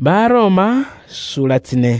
Baroma sura 4.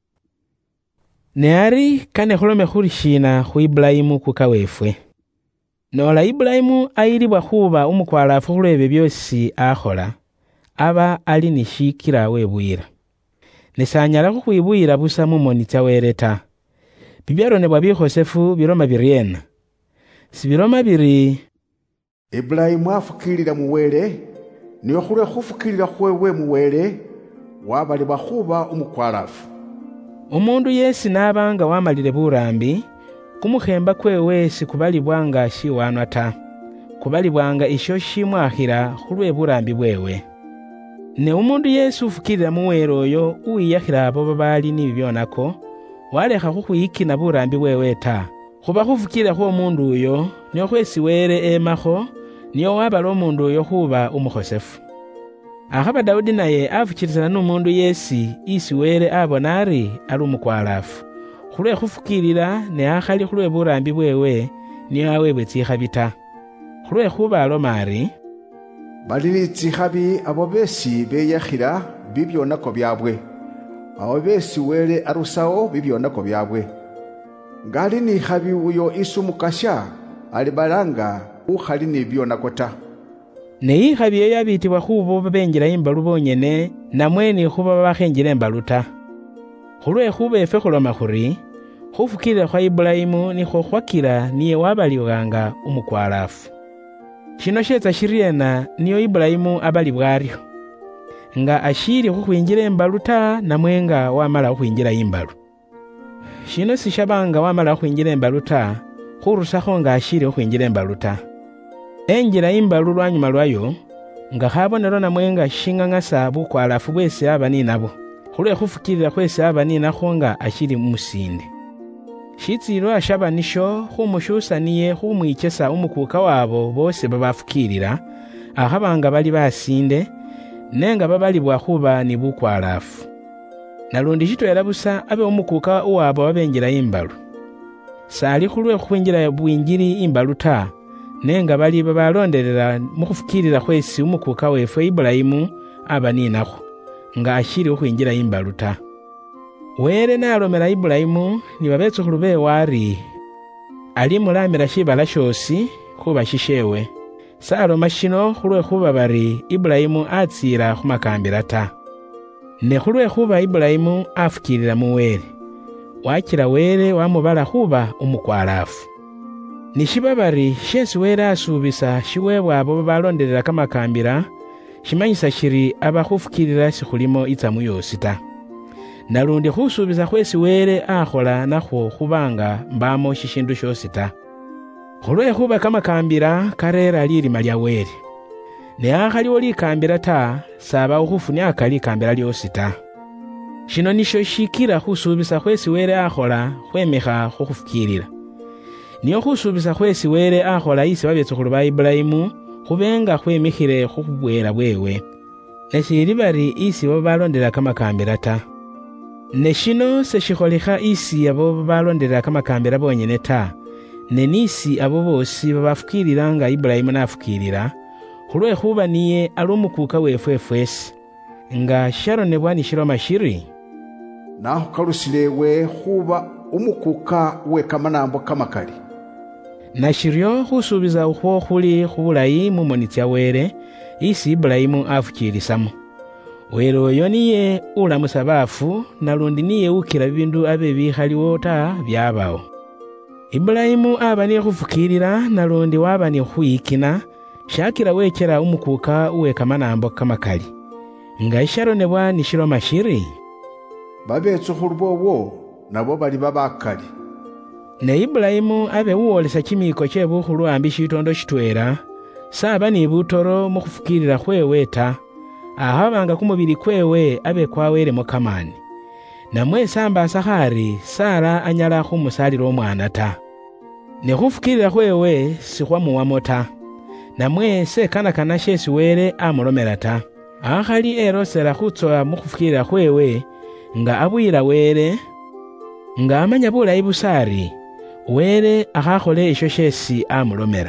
Neari kane khulome khuli shina khu Ibulayimu kukawefwe. Nola Ibulayimu ayilibwa khuba umukwalafu khulwebe byosi akhola, aba ali ni shikila webuyila. Nesanyala khukhwibuyila busa mumoni tsa wele ta. Bibyaronebwa bikhosefu biroma biryena. Sibiroma biri Ibulayimu afukilila muwele, niyo khulwe khufukilila khwewe muwele, wabalibwa khuba umukwalafu. Umundu yesi nabanga wamalile burambi, kumukhemba kwewe sikubalibwanga shiwanwa ta. Kubalibwanga isho shimwakhila khulwe burambi bwewe. Ne umundu yesi ufukilila muwele oyo uwiyakhila abo babali ni bibyonako, walekha khukhwiyikina burambi bwewe ta. Khuba khufukilila khwo umundu uyo, niyo khwesi wele emakho, niyo wabala umundu uyo khuba umukhosefu. Akhaba Daudi naye afukilisana n'umundu yesi isi wele abona ari umukwalafu. Khulwe khufukilila ne akhali khulwe burambi bwewe niyo awebwe tsikhabi ta. Khulwe khuba aloma ari bali ni tsikhabi abo besi beyakhila bibyonako byabwe, abo besi wele arusawo bibyonako byabwe. Ngali ni khabi uyo isi umukasha alibalanga ukhali ni bibyonako ta. Ne ikhabi eyo yabitibwa khubo babenjela imbalu bonyene, namwe ni khuba bakhenjela imbalu ta. Khulwe khuba efe khuloma khuri khufukilila khwa Ibulayimu nikho khwakila niye wabalibwanga umukwalafu. Shino shetsa shiryena niyo Ibulayimu abalibwa aryo, nga ashili khukhwinjila imbalu ta, namwe nga wamala khukhwinjila imbalu. Shino sishabanga wamala khukhwinjila imbalu ta, khurusakho nga ashili khukhwinjila imbalu ta. Enjila imbalu lwanyuma lwayo, nga khabonelo namwe nga shing'ang'asa bukwalafu bwesi aba ni nabo, khulwe khufukilila khwesi aba ni nakho nga ashili musinde. Shitsilwa shaba nisho khumushusaniye khumwichesa umukuka wabo bose babafukilila, akhabanga bali basinde, nenga babalibwa khuba ni bukwalafu. Nalundi shitwela busa abe umukuka uwabo wabenjela imbalu. Sali khulwe khukhwinjila bwinjili imbalu ta, nenga bali babalondelela mukhufukilila khwesi umukuka wefwe Ibulayimu aba ni nakho, nga ashili khukhwinjila imbalu ta. Wele nalomela Ibulayimu ni babetsukhulu bewe ari ali mulamila shibala shosi khuba shishewe. Saloma shino khulwe khuba bari Ibulayimu atsila khumakambila ta. Ne khulwe khuba Ibulayimu afukilila muwele, wakila wele wamubala khuba umukwalafu. Nishiba bari shesi wele asubisa shiwebwa abo babalondelela kamakambila, shimanyisa shiri aba khufukilila sikhulimo itsamu yosi ta. Nalundi khusubisa khwesi wele akhola nakhwo khubanga mbamo shishindu shosi ta. Khulwe khuba kamakambila karera lilima lya wele, ne akhaliwo likambila ta, saba khufuniaka likambila lyosi ta. Shino nisho shikila khusubisa khwesi wele akhola khwemikha khukhufukilila. Niyo khusubisa khwesi wele akhola isi babetsukhulu ba Ibulayimu khubenga khwemikhile khukhubwela bwewe, nesili bari isi babalondela kamakambila ta. Ne shino seshikholikha isi abo babalondela kamakambila bonyene ta, ne nisi abo bosi babafukilila nga Ibulayimu nafukilila, khulwe khuba niye ali umukuka wefwe fwesi, nga sharonebwa ni shiloma shiri nakhukalusilewe khuba umukuka we kamanambo kamakali. Na shiryo khusubiza ukhwo khuli khubulayi mumoni tsa wele isi Ibulayimu afukilisamo. Wele oyo niye ulamusa bafu, nalundi niye ukila bibindu abe bikhaliwo ta byabawo. Ibulayimu aba ni khufukilila, nalundi waba ni khuyikina, shakila wekela umukuka uwe kamanambo kamakali. Nga isharonebwa ni shiloma shiri babetsukhulu bowo nabo bali babakali. Ne Ibulayimu abe uwolesa chimiko che bukhulu ambi shitondo shitwela, saba ni butoro mukhufukilila khwewe ta. Ahabanga kumubili kwewe abe kwawelemo kamani. Namwe sambasa khari Sara anyala khumusalila omwana ta. Ne khufukilila khwewe sikhwamuwamo ta. Namwe sekanakana shesi wele amulomela ta. Akhali erosela khutsowa mukhufukilila khwewe, nga abuyila wele, nga amanya bulayi busari wele akhakhole isho shesi amulomela.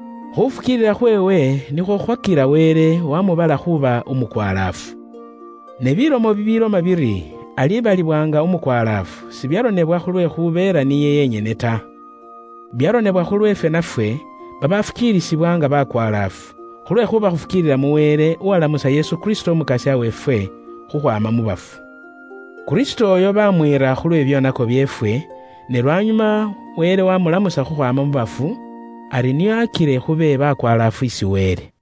Khufukilila khwewe nikho khwakila wele wamubala khuba umukwalafu. Ne bilomo bibiloma biri alibalibwanga umukwalafu sibyalonebwa khulwe khubeera niye yenyene ta. Byalonebwa khulwefe nafwe babafukilisibwanga bakwalafu khulwe khuba khufukilila muwele uwalamusa Yesu Kristo umukasya wefwe khukhwama mu bafu. Kristo oyo bamwira khulwe byonako byefwe ne lwanyuma wele wamulamusa khukhwama mu bafu ali niyo akile khube bakwalafu isi wele.